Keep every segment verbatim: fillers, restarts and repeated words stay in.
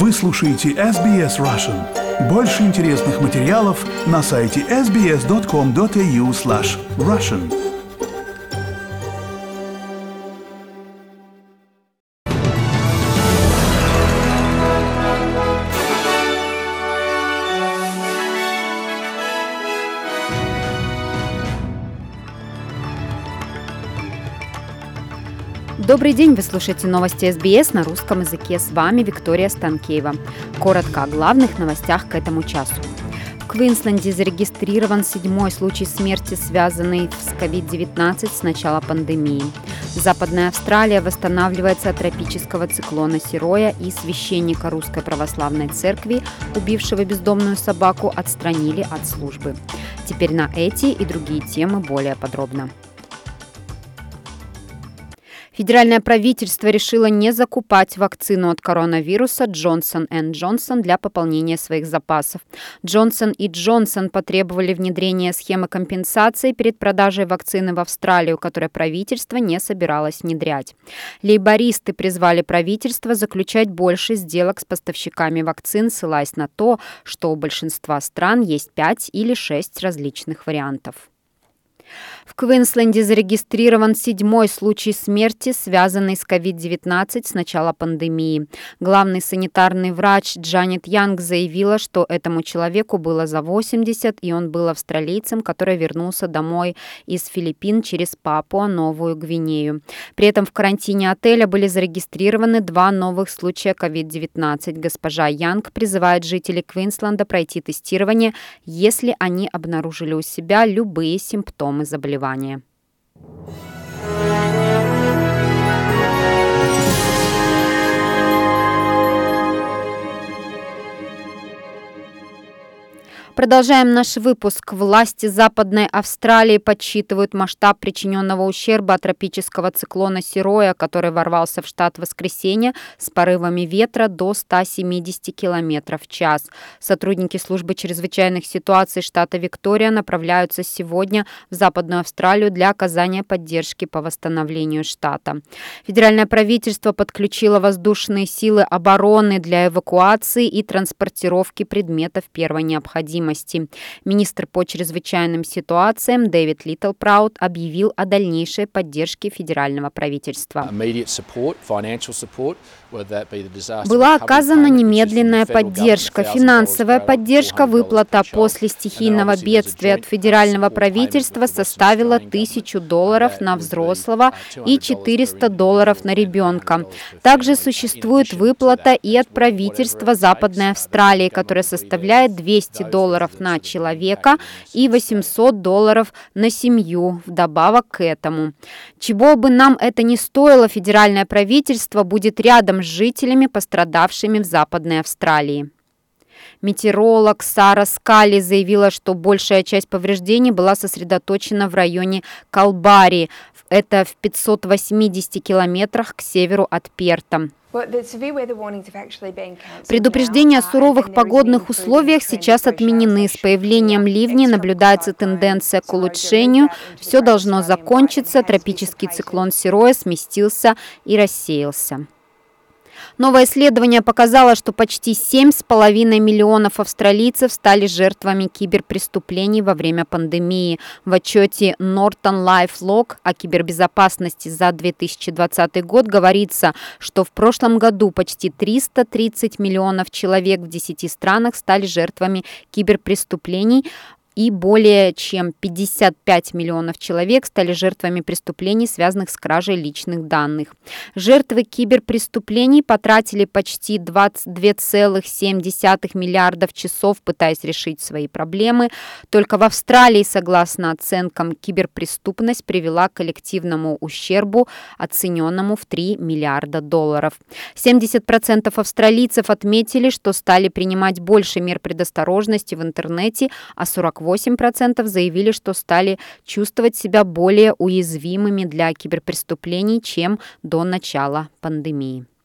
Вы слушаете эс би эс Russian. Больше интересных материалов на сайте эс би эс точка ком точка эй ю слэш Russian. Добрый день, вы слушаете новости эс би эс на русском языке. С вами Виктория Станкеева. Коротко о главных новостях к этому часу. В Квинсленде зарегистрирован седьмой случай смерти, связанный с ковид девятнадцать с начала пандемии. Западная Австралия восстанавливается от тропического циклона Сироя, и священника Русской Православной Церкви, убившего бездомную собаку, отстранили от службы. Теперь на эти и другие темы более подробно. Федеральное правительство решило не закупать вакцину от коронавируса Джонсон энд Джонсон для пополнения своих запасов. Джонсон и Джонсон потребовали внедрения схемы компенсации перед продажей вакцины в Австралию, которую правительство не собиралось внедрять. Лейбористы призвали правительство заключать больше сделок с поставщиками вакцин, ссылаясь на то, что у большинства стран есть пять или шесть различных вариантов. В Квинсленде зарегистрирован седьмой случай смерти, связанный с ковид девятнадцать с начала пандемии. Главный санитарный врач Джанет Янг заявила, что этому человеку было за восемьдесят, и он был австралийцем, который вернулся домой из Филиппин через Папуа-Новую Гвинею. При этом в карантине отеля были зарегистрированы два новых случая ковид девятнадцать. Госпожа Янг призывает жителей Квинсленда пройти тестирование, если они обнаружили у себя любые симптомы заболевания. Продолжаем наш выпуск. Власти Западной Австралии подсчитывают масштаб причиненного ущерба от тропического циклона Сироя, который ворвался в штат в воскресенье с порывами ветра до ста семидесяти километров в час. Сотрудники службы чрезвычайных ситуаций штата Виктория направляются сегодня в Западную Австралию для оказания поддержки по восстановлению штата. Федеральное правительство подключило воздушные силы обороны для эвакуации и транспортировки предметов первой необходимости. Министр по чрезвычайным ситуациям Дэвид Литтлпраут объявил о дальнейшей поддержке федерального правительства. Была оказана немедленная поддержка, финансовая поддержка, выплата после стихийного бедствия от федерального правительства составила тысячу долларов на взрослого и четыреста долларов на ребенка. Также существует выплата и от правительства Западной Австралии, которая составляет двести долларов на человека и восемьсот долларов на семью вдобавок к этому. Чего бы нам это ни стоило, федеральное правительство будет рядом с жителями, пострадавшими в Западной Австралии. Метеоролог Сара Скалли заявила, что большая часть повреждений была сосредоточена в районе Калбари. Это в пятистах восьмидесяти километрах к северу от Перта. Предупреждения о суровых погодных условиях сейчас отменены. С появлением ливней наблюдается тенденция к улучшению. Все должно закончиться. Тропический циклон Сироя сместился и рассеялся. Новое исследование показало, что почти семь с половиной миллионов австралийцев стали жертвами киберпреступлений во время пандемии. В отчете Norton LifeLock о кибербезопасности за две тысячи двадцатый год говорится, что в прошлом году почти триста тридцать миллионов человек в десяти странах стали жертвами киберпреступлений, и более чем пятьдесят пять миллионов человек стали жертвами преступлений, связанных с кражей личных данных. Жертвы киберпреступлений потратили почти двадцать два целых семь десятых миллиардов часов, пытаясь решить свои проблемы. Только в Австралии, согласно оценкам, киберпреступность привела к коллективному ущербу, оцененному в три миллиарда долларов. семьдесят процентов австралийцев отметили, что стали принимать больше мер предосторожности в интернете, а сорок восемь процентов заявили, что стали чувствовать себя более уязвимыми для киберпреступлений, чем до начала пандемии.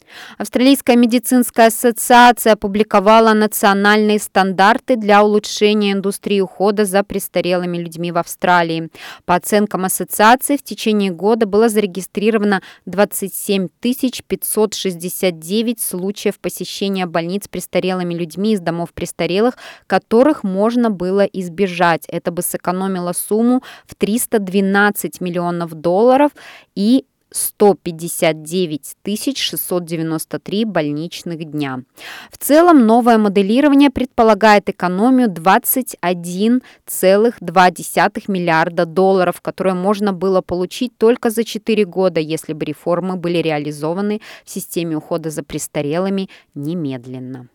Австралийская медицинская ассоциация опубликовала национальные стандарты для улучшения индустрии ухода за престарелыми людьми в Австралии. По оценкам ассоциации, в течение года было зарегистрировано двадцать семь тысяч пятьсот шестьдесят девять случаев посещения больниц престарелыми людьми из домов престарелых, которых можно было избежать. Это бы сэкономило сумму в триста двенадцать миллионов долларов и сто пятьдесят девять тысяч шестьсот девяносто три больничных дня. В целом, новое моделирование предполагает экономию двадцать один целых два десятых миллиарда долларов, которые можно было получить только за четыре года, если бы реформы были реализованы в системе ухода за престарелыми немедленно.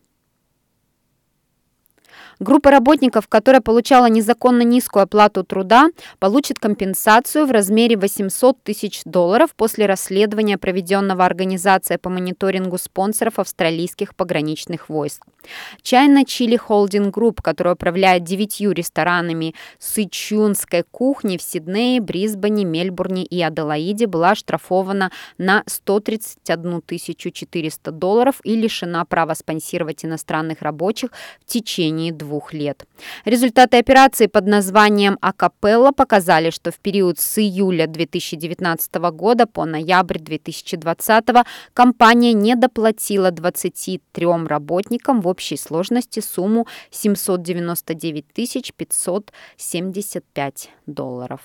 Группа работников, которая получала незаконно низкую оплату труда, получит компенсацию в размере восемьсот тысяч долларов после расследования, проведенного Организацией по мониторингу спонсоров австралийских пограничных войск. China Chili Holding Group, которая управляет девятью ресторанами сычуанской кухни в Сиднее, Брисбене, Мельбурне и Аделаиде, была оштрафована на сто тридцать одну тысячу четыреста долларов и лишена права спонсировать иностранных рабочих в течение двух двух лет. Результаты операции под названием «Акапелла» показали, что в период с июля две тысячи девятнадцатого года по ноябрь две тысячи двадцатого компания не доплатила двадцати трём работникам в общей сложности сумму семьсот девяносто девять тысяч пятьсот семьдесят пять долларов.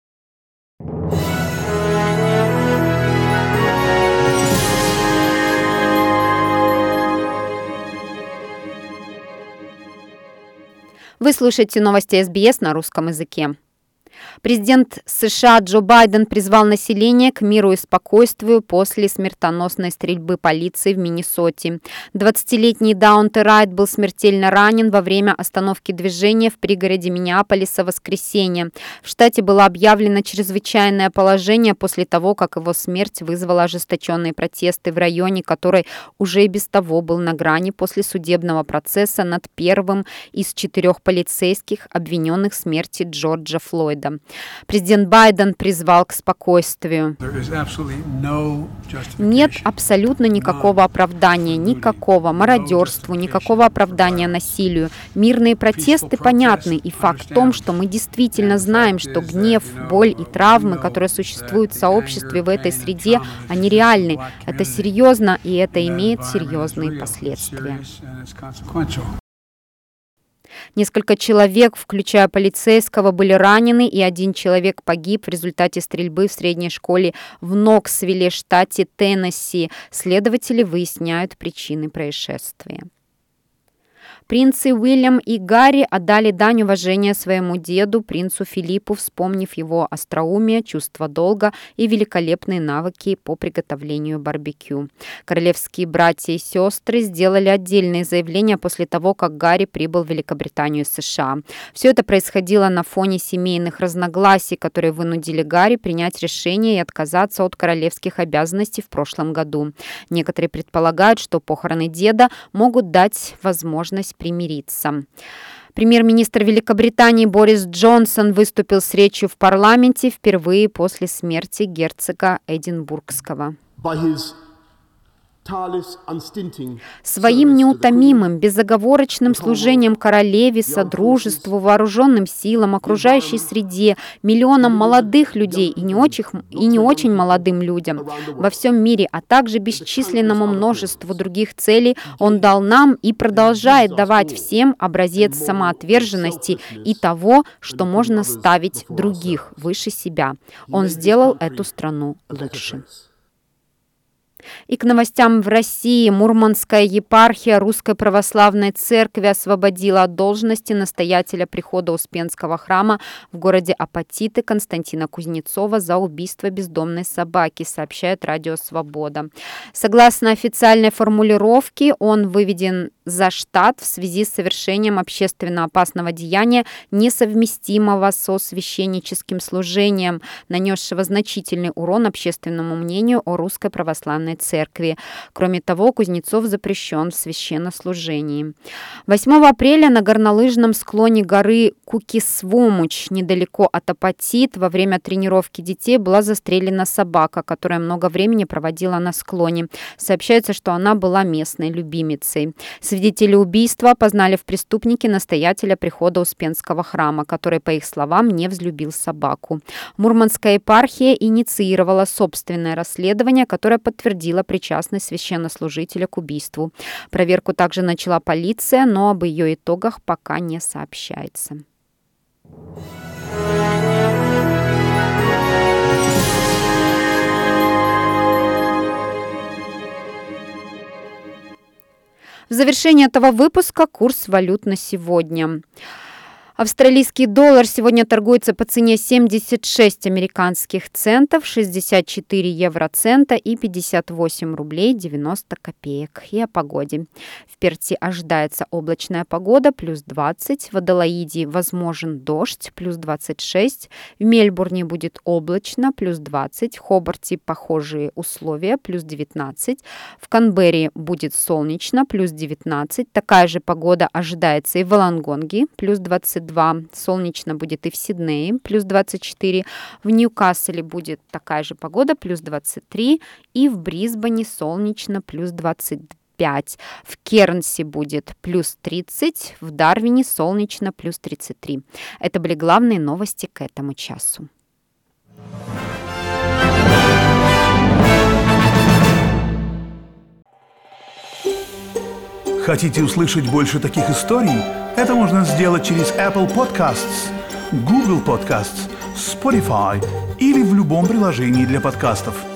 Вы слушаете новости эс би эс на русском языке. Президент США Джо Байден призвал население к миру и спокойствию после смертоносной стрельбы полиции в Миннесоте. двадцатилетний Даунте Райт был смертельно ранен во время остановки движения в пригороде Миннеаполиса в воскресенье. В штате было объявлено чрезвычайное положение после того, как его смерть вызвала ожесточенные протесты в районе, который уже и без того был на грани после судебного процесса над первым из четырех полицейских, обвиненных в смерти Джорджа Флойда. Президент Байден призвал к спокойствию. Нет абсолютно никакого оправдания, никакого мародерству, никакого оправдания насилию. Мирные протесты понятны, и факт в том, что мы действительно знаем, что гнев, боль и травмы, которые существуют в сообществе в этой среде, они реальны. Это серьезно, и это имеет серьезные последствия. Несколько человек, включая полицейского, были ранены, и один человек погиб в результате стрельбы в средней школе в Ноксвилле, штате Теннесси. Следователи выясняют причины происшествия. Принцы Уильям и Гарри отдали дань уважения своему деду, принцу Филиппу, вспомнив его остроумие, чувство долга и великолепные навыки по приготовлению барбекю. Королевские братья и сестры сделали отдельные заявления после того, как Гарри прибыл в Великобританию из США. Все это происходило на фоне семейных разногласий, которые вынудили Гарри принять решение и отказаться от королевских обязанностей в прошлом году. Некоторые предполагают, что похороны деда могут дать возможность примириться. Премьер-министр Великобритании Борис Джонсон выступил с речью в парламенте впервые после смерти герцога Эдинбургского. Своим неутомимым, безоговорочным служением королеве, содружеству, вооруженным силам, окружающей среде, миллионам молодых людей и не очень, и не очень молодым людям во всем мире, а также бесчисленному множеству других целей, он дал нам и продолжает давать всем образец самоотверженности и того, что можно ставить других выше себя. Он сделал эту страну лучше. И к новостям в России. Мурманская епархия Русской Православной Церкви освободила от должности настоятеля прихода Успенского храма в городе Апатиты Константина Кузнецова за убийство бездомной собаки, сообщает Радио Свобода. Согласно официальной формулировке, он выведен за штат в связи с совершением общественно опасного деяния, несовместимого со священническим служением, нанесшего значительный урон общественному мнению о Русской Православной Церкви. Кроме того, Кузнецов запрещен в священнослужении. восьмого апреля на горнолыжном склоне горы Кукисвомуч, недалеко от Апатит, во время тренировки детей была застрелена собака, которая много времени проводила на склоне. Сообщается, что она была местной любимицей. Свидетели убийства опознали в преступнике настоятеля прихода Успенского храма, который, по их словам, не взлюбил собаку. Мурманская епархия инициировала собственное расследование, которое подтвердило причастность священнослужителя к убийству. Проверку также начала полиция, но об ее итогах пока не сообщается. В завершение этого выпуска курс валют на сегодня. Австралийский доллар сегодня торгуется по цене семьдесят шесть американских центов, шестьдесят четыре евроцента и пятьдесят восемь рублей девяносто копеек. И о погоде. В Перте ожидается облачная погода, плюс двадцать. В Аделаиде возможен дождь, плюс двадцать шесть. В Мельбурне будет облачно, плюс двадцать. В Хобарте похожие условия, плюс девятнадцать. В Канберре будет солнечно, плюс девятнадцать. Такая же погода ожидается и в Волонгонге, плюс двадцать два. Солнечно будет и в Сиднее, плюс двадцать четыре. В Ньюкасле будет такая же погода, плюс двадцать три. И в Брисбене солнечно, плюс двадцать пять. В Кернсе будет плюс тридцать. В Дарвине солнечно, плюс тридцать три. Это были главные новости к этому часу. Хотите услышать больше таких историй? Это можно сделать через Apple Podcasts, Google Podcasts, Spotify или в любом приложении для подкастов.